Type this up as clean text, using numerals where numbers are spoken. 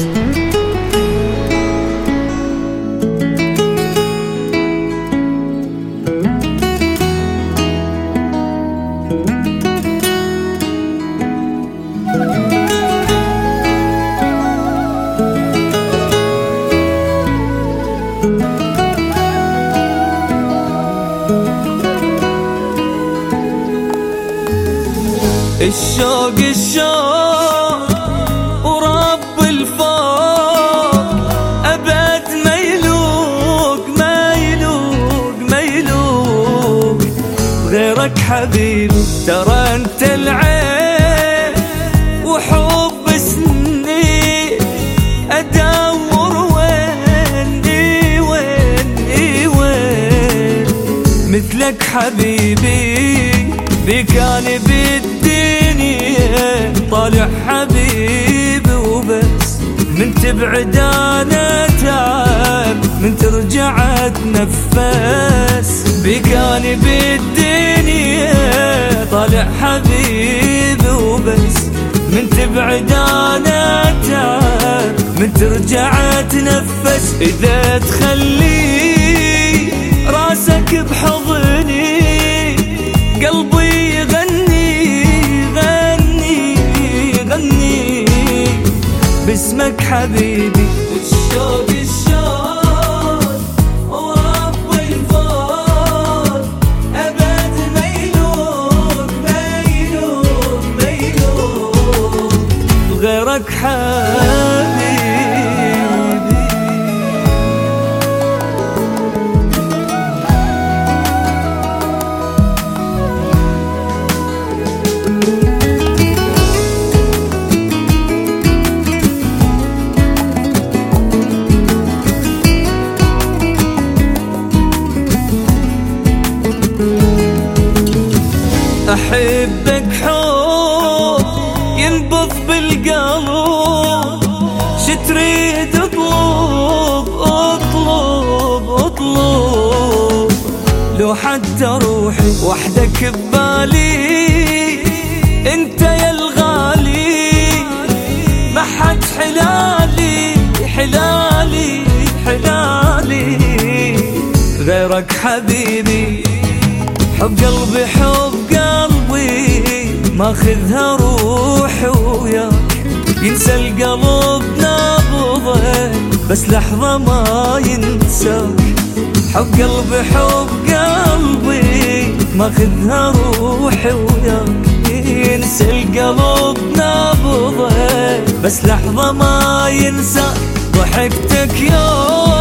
الشوق ورب الفوق أبد ما يلوق غيرك حبيبي، ترى انت العين وحب سنين أدور وين مثلك حبيبي بك أنا بالدنيا طالع حبيبي وبس، من تبعد أنا تعب، من ترجع أتنفس، بك أنا بالدنيا طالع حبيبي وبس، من تبعد أنا تعب، من ترجع أتنفس. إذا تخلي راسك بحضني قلبي غني باسمك حبيبي. الشوق ورب الفوق أبد ما يلوق غيرك حبيبي. أحبك حب ينبض بالقلب، شتريد اطلب لو حتى روحي وحدك ببالي، انت يا الغالي ما حد حلالي غيرك حبيبي. حب قلبي ماخذها روحي وياك، ينسى القلب نبضه بس لحظة ما ينساك. حب قلبي ماخذها روحي وياك، ينسى القلب نبضه بس لحظة ما ينساك. ضحكتك يوم